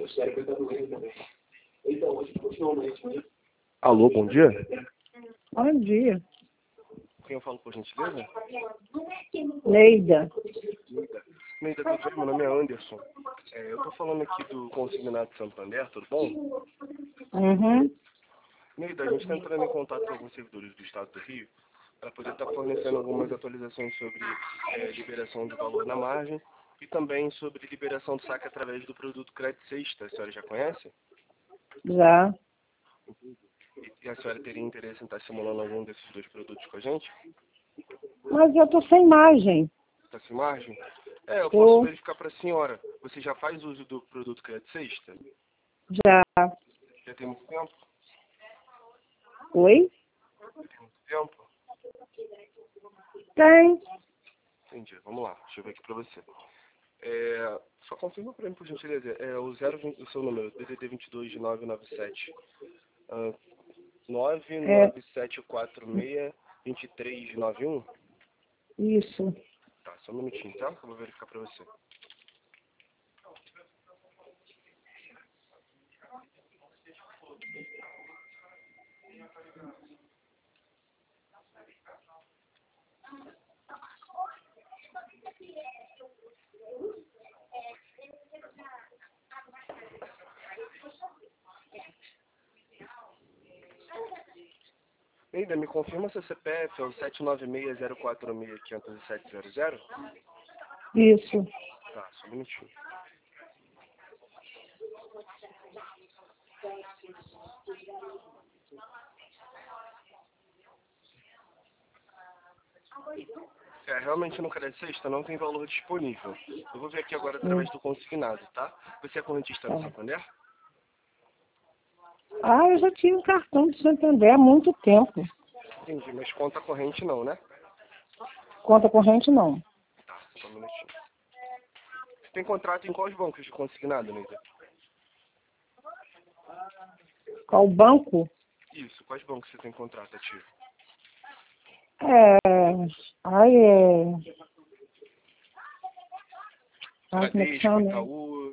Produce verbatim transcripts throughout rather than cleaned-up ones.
Alô, bom dia. Bom dia. Quem eu falo, por gentileza? Neida. Neida, tudo bem? Meu nome é Anderson. É, eu estou falando aqui do Consignado Santander, tudo bom? Uhum. Neida, a gente está entrando em contato com alguns servidores do Estado do Rio para poder estar fornecendo algumas atualizações sobre é, liberação de valor na margem e também sobre liberação de saque através do produto Crédito Sexta. A senhora já conhece? Já. E a senhora teria interesse em estar simulando algum desses dois produtos com a gente? Mas eu tô sem margem. Está sem margem? É, eu Tô. posso verificar para a senhora. Você já faz uso do produto Crédito Sexta? Já. Já tem muito tempo? Oi? Já tem muito tempo? Tem. Entendi. Vamos lá. Deixa eu ver aqui para você. É, só confirma para mim, por gentileza. É o, zero, o seu número, D D D vinte e dois de nove nove sete. Uh, nove É. nove sete quatro seis dois três nove um? Isso. Tá, só um minutinho, tá? Que eu vou verificar para você. Neida, me confirma seu C P F é o sete nove seis zero quatro seis cinco sete zero zero? Isso. Tá, só um minutinho. É, realmente no Crédito Sexta não tem valor disponível. Eu vou ver aqui agora Hum. através do consignado, tá? Você é correntista no Tá. Santander? Ah, eu já tinha um cartão de Santander há muito tempo. Entendi, mas conta corrente não, né? Conta corrente não. Tá, só um minutinho. Você tem contrato em quais bancos de consignado, Neida? Qual banco? Isso, quais bancos você tem contrato ativo? É. Ai, é. Ai, como é que Bradesco, chama? Itaú...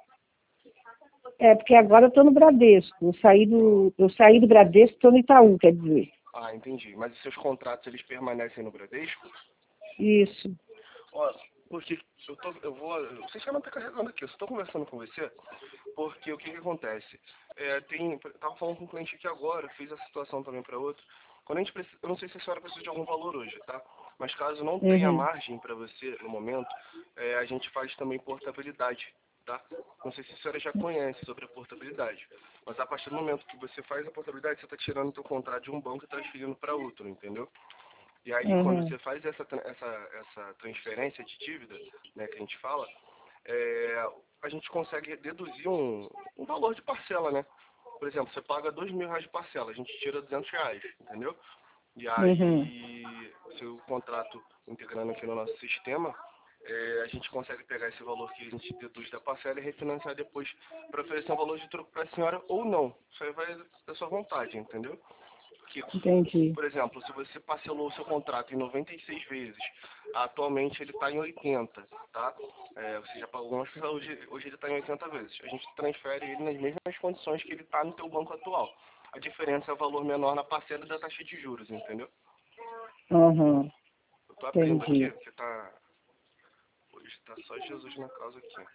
É, porque agora eu tô no Bradesco. Eu saí do, eu saí do Bradesco e tô no Itaú, quer dizer. Ah, entendi. Mas os seus contratos, eles permanecem no Bradesco? Isso. Ó, porque eu, tô, eu vou... Você já não tá carregando aqui, eu só tô conversando com você, porque o que que acontece? É, tem... Eu tava falando com um cliente aqui agora, fiz a situação também para outro. Quando a gente precisa... Eu não sei se a senhora precisa de algum valor hoje, tá? Mas caso não tenha Uhum. margem para você no momento, é, a gente faz também portabilidade, tá? Não sei se a senhora já conhece sobre a portabilidade, mas a partir do momento que você faz a portabilidade, você está tirando o seu contrato de um banco e transferindo para outro, entendeu? E aí, quando Uhum. você faz essa, tra- essa, essa transferência de dívida, né, que a gente fala, é, a gente consegue deduzir um, um valor de parcela, né? Por exemplo, você paga dois mil reais de parcela, a gente tira duzentos reais, entendeu? E Uhum. aí, seu contrato integrando aqui no nosso sistema, é, a gente consegue pegar esse valor que a gente deduz da parcela e refinanciar depois para oferecer um valor de troco para a senhora ou não. Isso aí vai da sua vontade, entendeu? Porque, Entendi. por exemplo, se você parcelou o seu contrato em noventa e seis vezes, atualmente ele está em oitenta, tá? É, você já pagou umas coisas, hoje, hoje ele está em oitenta vezes. A gente transfere ele nas mesmas condições que ele está no teu banco atual. A diferença é o valor menor na parcela da taxa de juros, entendeu? Uhum. Eu tô abrindo aqui, Entendi. você tá... Hoje tá só Jesus na causa aqui.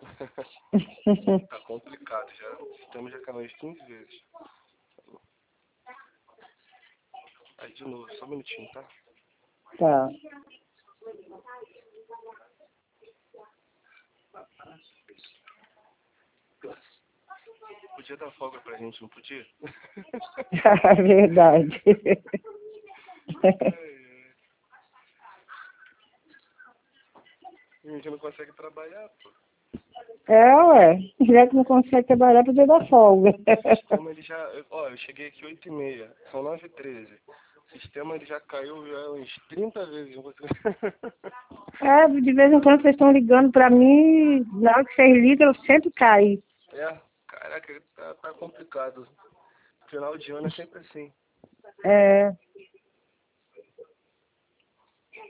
Tá complicado, já estamos já caindo quinze vezes. Aí de novo, só um minutinho, tá? Tá. Podia dar folga pra gente, não podia? É verdade. Ai, ai. A gente não consegue trabalhar, pô. É, ué. Já que não consegue trabalhar, podia dar folga. Como ele já... Ó, eu cheguei aqui oito e meia, são nove e treze. O sistema ele já caiu já uns trinta vezes. Você... É, de vez em quando vocês estão ligando pra mim, na hora que vocês ligam, eu sempre caio. É, caraca, tá, tá complicado. Final de ano é sempre assim. É.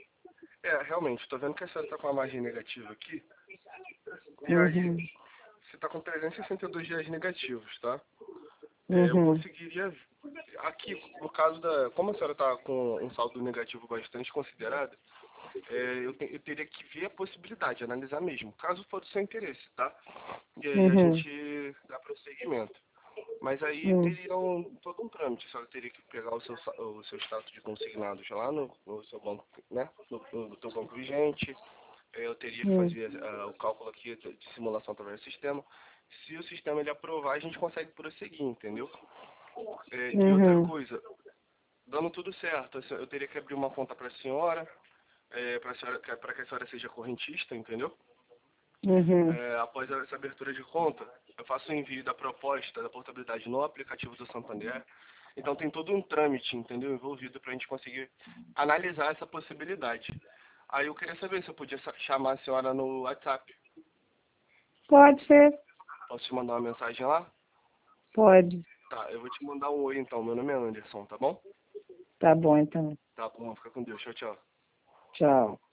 É, realmente, tô vendo que a senhora tá com uma margem negativa aqui. E Uhum. aí, está com trezentos e sessenta e dois dias negativos, tá? É, Uhum. eu conseguiria, aqui, no caso da, como a senhora está com um saldo negativo bastante considerado, é, eu, te, eu teria que ver a possibilidade, analisar mesmo, caso for do seu interesse, tá? E aí a Uhum. gente dá prosseguimento. Mas aí Uhum. teria um, todo um trâmite, a senhora teria que pegar o seu, sa- o seu status de consignados lá no, no seu banco, né? No, no, no seu banco vigente. É, eu teria que Uhum. fazer ah, o cálculo aqui de de simulação através do sistema. Se o sistema ele aprovar, a gente consegue prosseguir, entendeu? É, e outra Uhum. coisa, dando tudo certo, eu teria que abrir uma conta para a senhora, é, para que a senhora seja correntista, entendeu? Uhum. É, após essa abertura de conta, eu faço o envio da proposta da portabilidade no aplicativo do Santander. Então tem todo um trâmite, entendeu, envolvido para a gente conseguir analisar essa possibilidade. Aí eu queria saber se eu podia sa- chamar a senhora no WhatsApp. Pode ser? Posso te mandar uma mensagem lá? Pode. Tá, eu vou te mandar um oi então. Meu nome é Anderson, tá bom? Tá bom, então. Tá bom, fica com Deus. Tchau, tchau. Tchau.